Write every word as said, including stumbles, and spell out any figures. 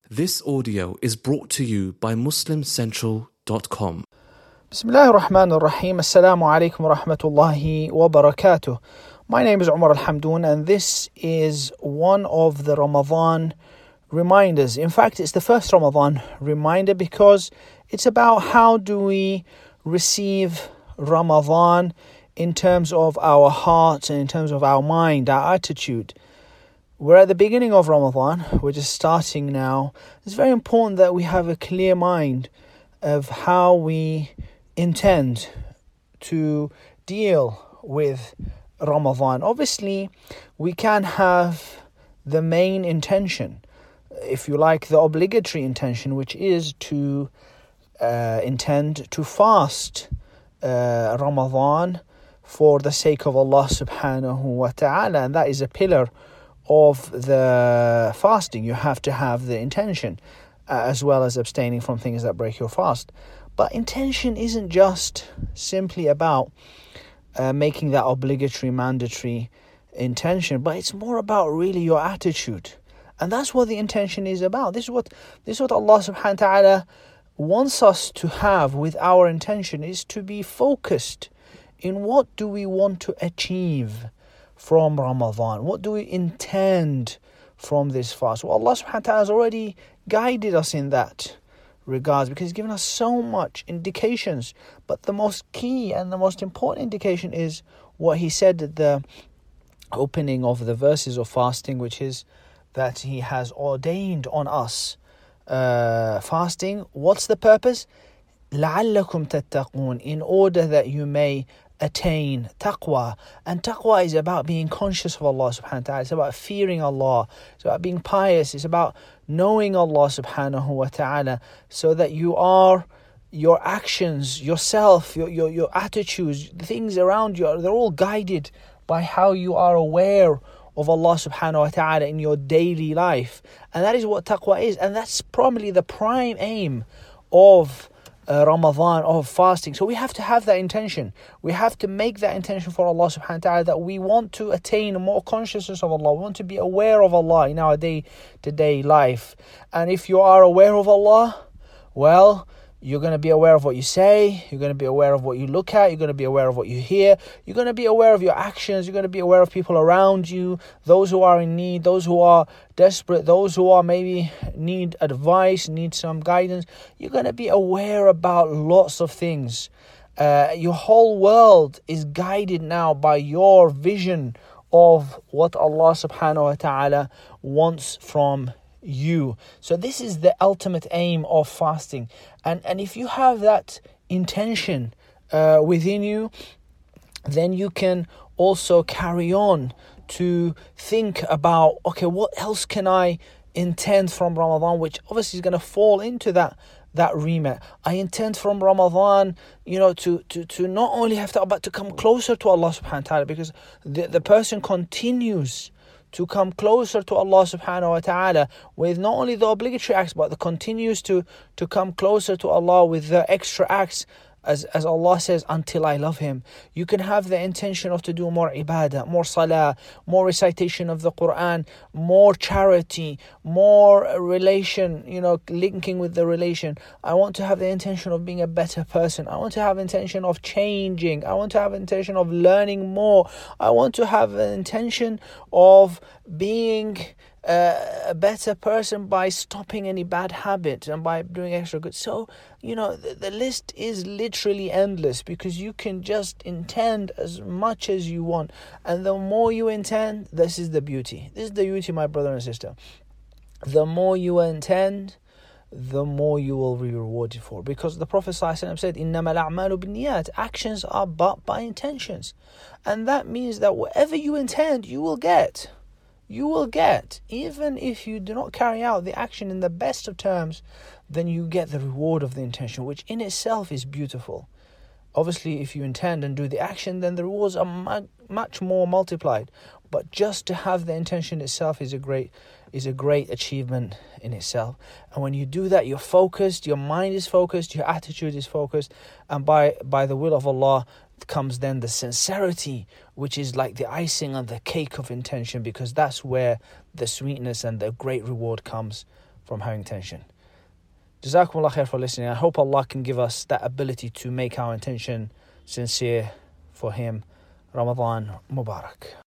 This audio is brought to you by muslim central dot com. Bismillah ar-Rahman ar-Rahim. Assalamu alaikum wa rahmatullahi wa barakatuh. My name is Umar Al-Hamdoon, and this is one of the Ramadan reminders. In fact, it's the first Ramadan reminder because it's about how do we receive Ramadan in terms of our hearts and in terms of our mind, our attitude. We're at the beginning of Ramadan. We're just starting now. It's very important that we have a clear mind of how we intend to deal with Ramadan. Obviously, we can have the main intention, if you like, the obligatory intention, which is to uh, intend to fast uh, Ramadan for the sake of Allah subhanahu wa ta'ala, and that is a pillar of the fasting. You have to have the intention uh, as well as abstaining from things that break your fast. But intention isn't just simply about uh, making that obligatory, mandatory intention, but it's more about really your attitude. And that's what the intention is about. This is what this is what Allah subhanahu wa ta'ala wants us to have with our intention, is to be focused in what do we want to achieve from Ramadan. What do we intend from this fast? Well, Allah subhanahu wa ta'ala has already guided us in that regards because He's given us so much indications. But the most key and the most important indication is what He said at the opening of the verses of fasting, which is that He has ordained on us uh, fasting. What's the purpose? لَعَلَّكُمْ تَتَّقُونَ, in order that you may attain taqwa. And taqwa is about being conscious of Allah subhanahu wa ta'ala. It's about fearing Allah. It's about being pious. It's about knowing Allah subhanahu wa ta'ala, so that you are, your actions, yourself, your, your, your attitudes, the things around you, they're all guided by how you are aware of Allah subhanahu wa ta'ala in your daily life. And that is what taqwa is. And that's probably the prime aim of Uh, Ramadan, of fasting. So we have to have that intention. We have to make that intention for Allah subhanahu wa ta'ala, that we want to attain more consciousness of Allah. We want to be aware of Allah in our day-to-day life. And if you are aware of Allah, well, you're going to be aware of what you say. You're going to be aware of what you look at. You're going to be aware of what you hear. You're going to be aware of your actions. You're going to be aware of people around you, those who are in need, those who are desperate, those who are maybe need advice, need some guidance. You're going to be aware about lots of things. Uh, your whole world is guided now by your vision of what Allah subhanahu wa ta'ala wants from you. So this is the ultimate aim of fasting. And and if you have that intention uh, within you, then you can also carry on to think about, okay, what else can I intend from Ramadan, which obviously is going to fall into that that remit. I intend from Ramadan, you know, to, to, to not only have to, but to come closer to Allah subhanahu wa ta'ala, because the, the person continues to come closer to Allah subhanahu wa ta'ala with not only the obligatory acts, but the continues to, to come closer to Allah with the extra acts, as, as Allah says, until I love Him. You can have the intention of to do more ibadah, more salah, more recitation of the Quran, more charity, more relation, you know, linking with the relation. I want to have the intention of being a better person. I want to have intention of changing. I want to have intention of learning more. I want to have an intention of being Uh, a better person by stopping any bad habit and by doing extra good. So, you know, the, the list is literally endless, because you can just intend as much as you want. And the more you intend, this is the beauty. This is the beauty, my brother and sister. The more you intend, the more you will be rewarded for. Because the Prophet ﷺ said, إِنَّمَا الْأَعْمَالُ بِالنِّيَّاتِ, actions are but by intentions. And that means that whatever you intend, you will get. You will get, even if you do not carry out the action in the best of terms, then you get the reward of the intention, which in itself is beautiful. Obviously, if you intend and do the action, then the rewards are mu- much more multiplied. But just to have the intention itself is a great is a great achievement in itself. And when you do that, you're focused, your mind is focused, your attitude is focused, and by by the will of Allah comes then the sincerity, which is like the icing on the cake of intention, because that's where the sweetness and the great reward comes from her intention. Jazakumullah khair for listening. I hope Allah can give us that ability to make our intention sincere for Him. Ramadan Mubarak.